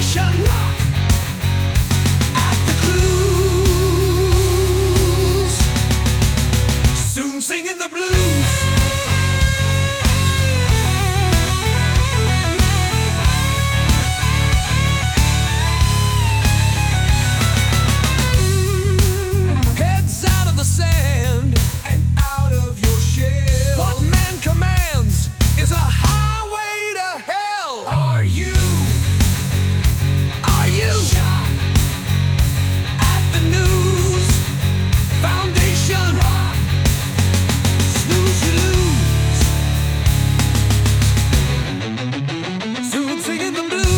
foundation rock at the clues, soon singing the blues. Heads out of the sand and out of your shell. What man commands is a highway to hell. Are you shocked at the news? Foundation rock, snooze you lose, soon singing the blues.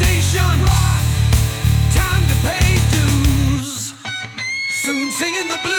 Singing the blues.